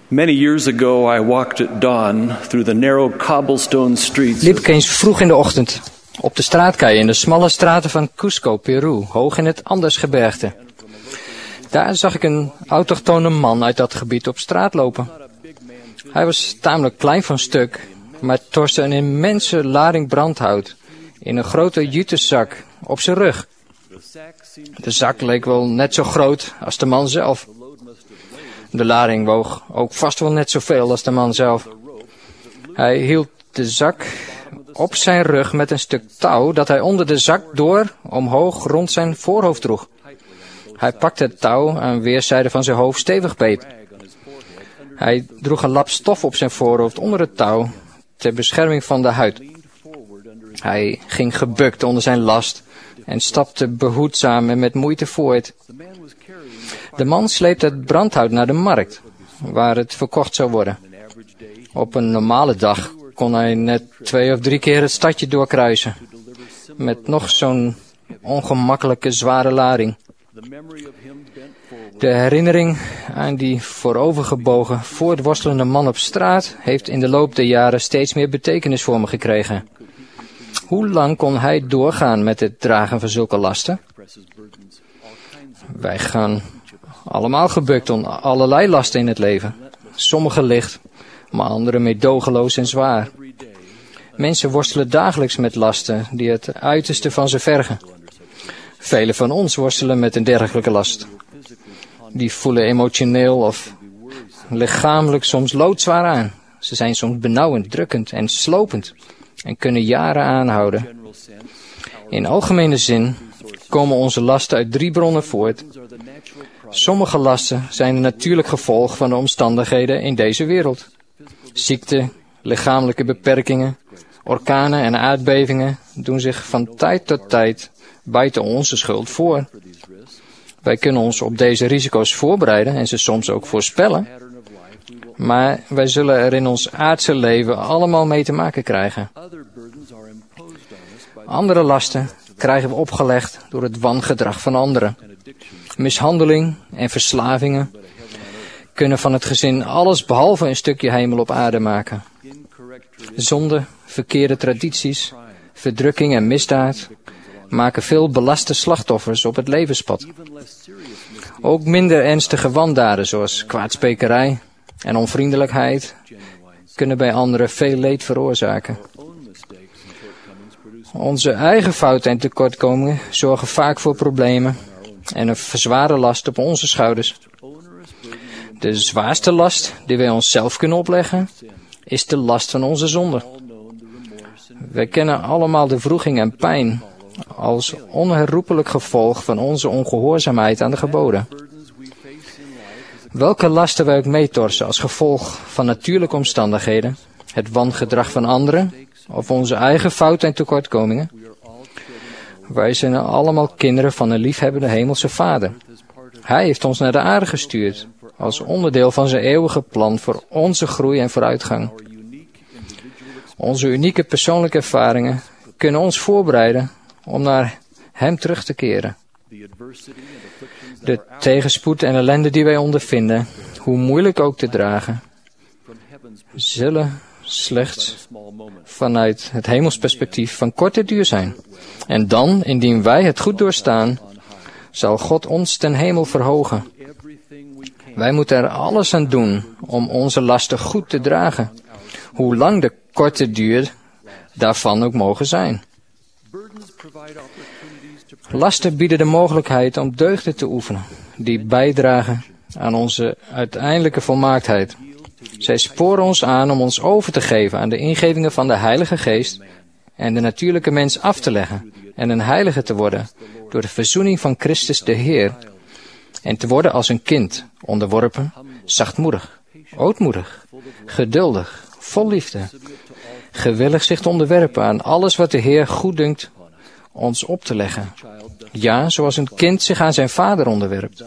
Many years ago I walked at dawn through the narrow cobblestone streets. Liep ik eens vroeg in de ochtend op de straatkeien in de smalle straten van Cusco, Peru, hoog in het Andesgebergte. Daar zag ik een autochtone man uit dat gebied op straat lopen. Hij was tamelijk klein van stuk, maar torste een immense lading brandhout in een grote jutezak op zijn rug. De zak leek wel net zo groot als de man zelf. De lading woog ook vast wel net zoveel als de man zelf. Hij hield de zak op zijn rug met een stuk touw dat hij onder de zak door omhoog rond zijn voorhoofd droeg. Hij pakte het touw aan weerszijden van zijn hoofd stevig beet. Hij droeg een lap stof op zijn voorhoofd onder het touw ter bescherming van de huid. Hij ging gebukt onder zijn last en stapte behoedzaam en met moeite voort. De man sleepte het brandhout naar de markt, waar het verkocht zou worden. Op een normale dag kon hij net 2 of 3 keer het stadje doorkruisen, met nog zo'n ongemakkelijke zware lading. De herinnering aan die voorovergebogen, voortworstelende man op straat heeft in de loop der jaren steeds meer betekenis voor me gekregen. Hoe lang kon hij doorgaan met het dragen van zulke lasten? Wij gaan allemaal gebukt onder allerlei lasten in het leven. Sommige licht, maar andere meedogenloos en zwaar. Mensen worstelen dagelijks met lasten die het uiterste van ze vergen. Velen van ons worstelen met een dergelijke last. Die voelen emotioneel of lichamelijk soms loodzwaar aan. Ze zijn soms benauwend, drukkend en slopend en kunnen jaren aanhouden. In algemene zin komen onze lasten uit 3 bronnen voort. Sommige lasten zijn een natuurlijk gevolg van de omstandigheden in deze wereld. Ziekte, lichamelijke beperkingen, orkanen en aardbevingen doen zich van tijd tot tijd buiten onze schuld voor. Wij kunnen ons op deze risico's voorbereiden en ze soms ook voorspellen. Maar wij zullen er in ons aardse leven allemaal mee te maken krijgen. Andere lasten krijgen we opgelegd door het wangedrag van anderen. Mishandeling en verslavingen kunnen van het gezin alles behalve een stukje hemel op aarde maken. Zonde, verkeerde tradities, verdrukking en misdaad maken veel belaste slachtoffers op het levenspad. Ook minder ernstige wandaden zoals kwaadsprekerij en onvriendelijkheid kunnen bij anderen veel leed veroorzaken. Onze eigen fouten en tekortkomingen zorgen vaak voor problemen en een zware last op onze schouders. De zwaarste last die wij onszelf kunnen opleggen is de last van onze zonde. Wij kennen allemaal de wroeging en pijn als onherroepelijk gevolg van onze ongehoorzaamheid aan de geboden. Welke lasten wij ook meetorsen als gevolg van natuurlijke omstandigheden, het wangedrag van anderen of onze eigen fouten en tekortkomingen. Wij zijn allemaal kinderen van een liefhebbende hemelse Vader. Hij heeft ons naar de aarde gestuurd als onderdeel van zijn eeuwige plan voor onze groei en vooruitgang. Onze unieke persoonlijke ervaringen kunnen ons voorbereiden om naar hem terug te keren. De tegenspoed en ellende die wij ondervinden, hoe moeilijk ook te dragen, zullen slechts vanuit het hemelsperspectief van korte duur zijn. En dan, indien wij het goed doorstaan, zal God ons ten hemel verhogen. Wij moeten er alles aan doen om onze lasten goed te dragen, hoe lang de korte duur daarvan ook mogen zijn. Lasten bieden de mogelijkheid om deugden te oefenen, die bijdragen aan onze uiteindelijke volmaaktheid. Zij sporen ons aan om ons over te geven aan de ingevingen van de Heilige Geest en de natuurlijke mens af te leggen en een heilige te worden door de verzoening van Christus de Heer en te worden als een kind, onderworpen, zachtmoedig, ootmoedig, geduldig, vol liefde, gewillig zich te onderwerpen aan alles wat de Heer goeddunkt ons op te leggen. Ja, zoals een kind zich aan zijn vader onderwerpt.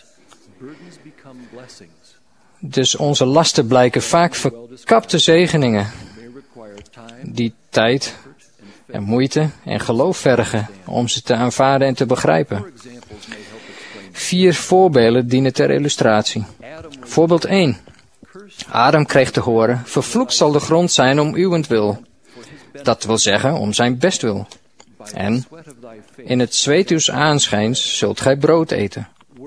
Dus onze lasten blijken vaak verkapte zegeningen, die tijd en moeite en geloof vergen om ze te aanvaarden en te begrijpen. 4 voorbeelden dienen ter illustratie. Voorbeeld 1. Adam kreeg te horen, vervloekt zal de grond zijn om uwentwil. Dat wil zeggen, om zijn bestwil. En in het zweet uws aanschijns zult gij brood eten.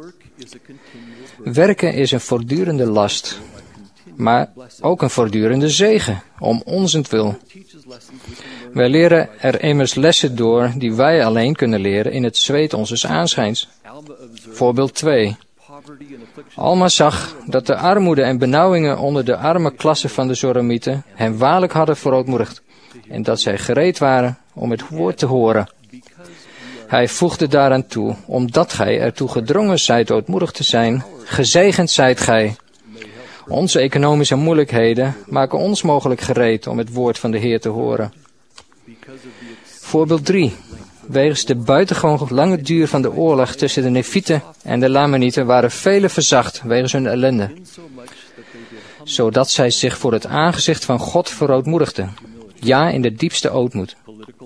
Werken is een voortdurende last, maar ook een voortdurende zegen, om onzentwil. Wij leren er immers lessen door die wij alleen kunnen leren in het zweet onzes aanschijns. Voorbeeld 2. Alma zag dat de armoede en benauwingen onder de arme klasse van de Zoramieten hem waarlijk hadden verootmoedigd, en dat zij gereed waren om het woord te horen. Hij voegde daaraan toe, omdat gij ertoe gedrongen zijt ootmoedig te zijn, gezegend zijt gij. Onze economische moeilijkheden maken ons mogelijk gereed om het woord van de Heer te horen. Voorbeeld 3. Wegens de buitengewoon lange duur van de oorlog tussen de Nefieten en de Lamanieten waren velen verzacht wegens hun ellende, zodat zij zich voor het aangezicht van God verootmoedigden. Ja, in de diepste ootmoed.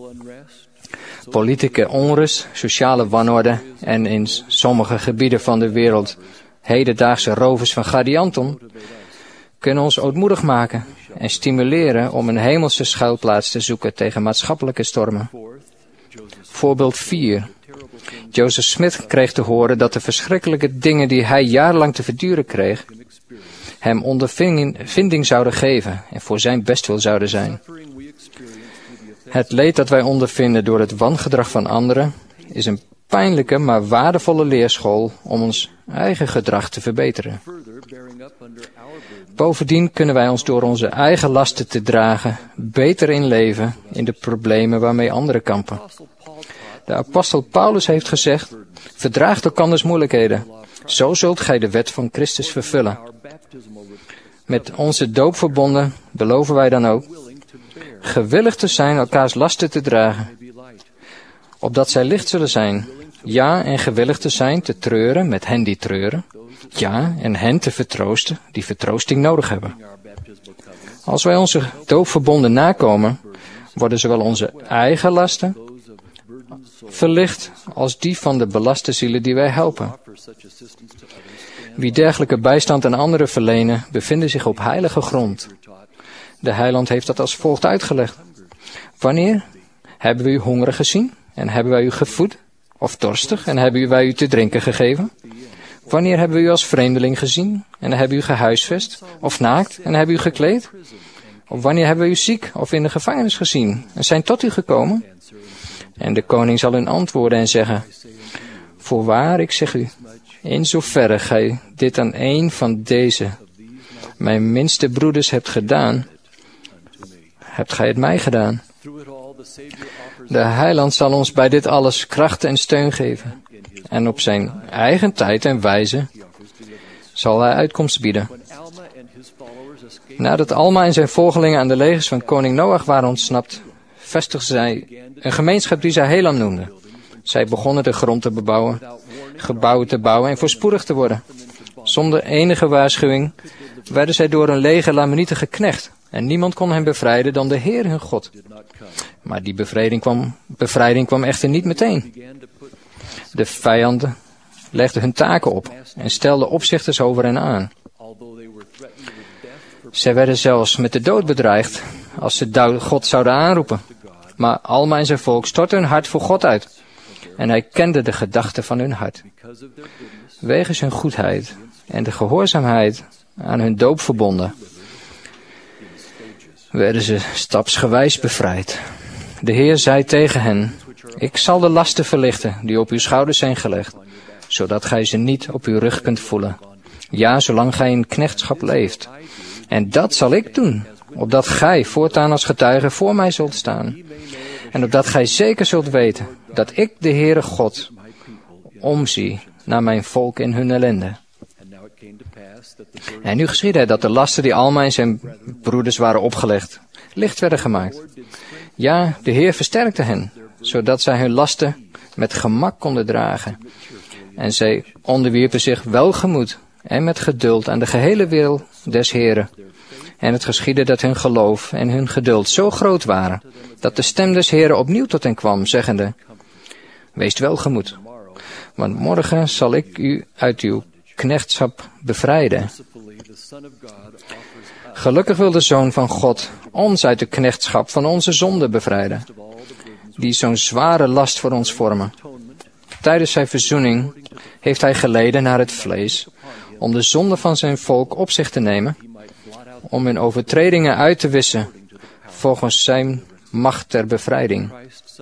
Politieke onrust, sociale wanorde en in sommige gebieden van de wereld hedendaagse rovers van Gadianton kunnen ons ootmoedig maken en stimuleren om een hemelse schuilplaats te zoeken tegen maatschappelijke stormen. Voorbeeld 4. Joseph Smith kreeg te horen dat de verschrikkelijke dingen die hij jarenlang te verduren kreeg, hem ondervinding zouden geven en voor zijn bestwil zouden zijn. Het leed dat wij ondervinden door het wangedrag van anderen is een pijnlijke maar waardevolle leerschool om ons eigen gedrag te verbeteren. Bovendien kunnen wij ons door onze eigen lasten te dragen beter inleven in de problemen waarmee anderen kampen. De apostel Paulus heeft gezegd, verdraagt elkanders moeilijkheden, zo zult gij de wet van Christus vervullen. Met onze doop verbonden beloven wij dan ook gewillig te zijn elkaars lasten te dragen, opdat zij licht zullen zijn. Ja, en gewillig te zijn te treuren met hen die treuren. Ja, en hen te vertroosten die vertroosting nodig hebben. Als wij onze doopverbonden nakomen, worden zowel onze eigen lasten verlicht als die van de belaste zielen die wij helpen. Wie dergelijke bijstand aan anderen verlenen, bevinden zich op heilige grond. De heiland heeft dat als volgt uitgelegd. Wanneer hebben we u hongerig gezien en hebben wij u gevoed? Of dorstig en hebben wij u te drinken gegeven? Wanneer hebben we u als vreemdeling gezien en hebben u gehuisvest? Of naakt en hebben u gekleed? Of wanneer hebben we u ziek of in de gevangenis gezien en zijn tot u gekomen? En de koning zal hun antwoorden en zeggen, voorwaar, ik zeg u, in zoverre gij dit aan een van deze, mijn minste broeders, hebt gedaan, hebt gij het mij gedaan. De heiland zal ons bij dit alles kracht en steun geven. En op zijn eigen tijd en wijze zal hij uitkomst bieden. Nadat Alma en zijn volgelingen aan de legers van koning Noach waren ontsnapt, vestigden zij een gemeenschap die zij Helam noemden. Zij begonnen de grond te bebouwen, gebouwen te bouwen en voorspoedig te worden. Zonder enige waarschuwing werden zij door een leger Lamanieten geknecht. En niemand kon hen bevrijden dan de Heer hun God. Maar die bevrijding kwam echter niet meteen. De vijanden legden hun taken op en stelden opzichters over hen aan. Zij werden zelfs met de dood bedreigd als ze God zouden aanroepen. Maar Alma en zijn volk stortten hun hart voor God uit. En hij kende de gedachten van hun hart. Wegens hun goedheid en de gehoorzaamheid aan hun doop verbonden, werden ze stapsgewijs bevrijd. De Heer zei tegen hen, ik zal de lasten verlichten die op uw schouders zijn gelegd, zodat gij ze niet op uw rug kunt voelen. Ja, zolang gij in knechtschap leeft. En dat zal ik doen, opdat gij voortaan als getuige voor mij zult staan. En opdat gij zeker zult weten dat ik, de Heere God, omzie naar mijn volk in hun ellende. En nu geschiedde het dat de lasten die Alma en zijn broeders waren opgelegd, licht werden gemaakt. Ja, de Heer versterkte hen, zodat zij hun lasten met gemak konden dragen. En zij onderwierpen zich welgemoed en met geduld aan de gehele wil des Heeren. En het geschiedde dat hun geloof en hun geduld zo groot waren, dat de stem des Heeren opnieuw tot hen kwam, zeggende, wees welgemoed, want morgen zal ik u uit uw knechtschap bevrijden. Gelukkig wil de Zoon van God ons uit de knechtschap van onze zonde bevrijden, die zo'n zware last voor ons vormen. Tijdens zijn verzoening heeft hij geleden naar het vlees, om de zonde van zijn volk op zich te nemen, om hun overtredingen uit te wissen, volgens zijn macht ter bevrijding.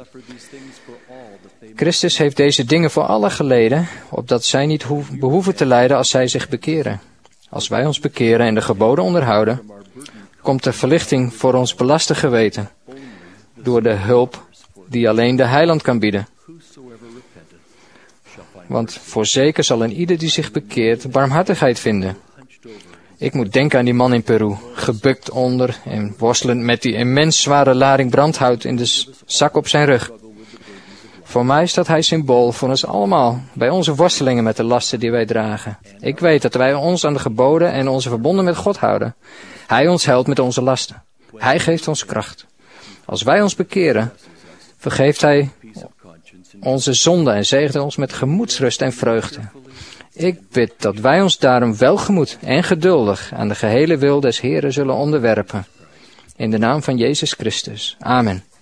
Christus heeft deze dingen voor allen geleden, opdat zij niet behoeven te lijden als zij zich bekeren. Als wij ons bekeren en de geboden onderhouden, komt er verlichting voor ons belaste geweten, door de hulp die alleen de Heiland kan bieden. Want voorzeker zal een ieder die zich bekeert barmhartigheid vinden. Ik moet denken aan die man in Peru, gebukt onder en worstelend met die immens zware lading brandhout in de zak op zijn rug. Voor mij staat hij symbool voor ons allemaal, bij onze worstelingen met de lasten die wij dragen. Ik weet dat wij ons aan de geboden en onze verbonden met God houden. Hij ons helpt met onze lasten. Hij geeft ons kracht. Als wij ons bekeren, vergeeft hij onze zonden en zegent ons met gemoedsrust en vreugde. Ik bid dat wij ons daarom welgemoed en geduldig aan de gehele wil des Heren zullen onderwerpen. In de naam van Jezus Christus. Amen.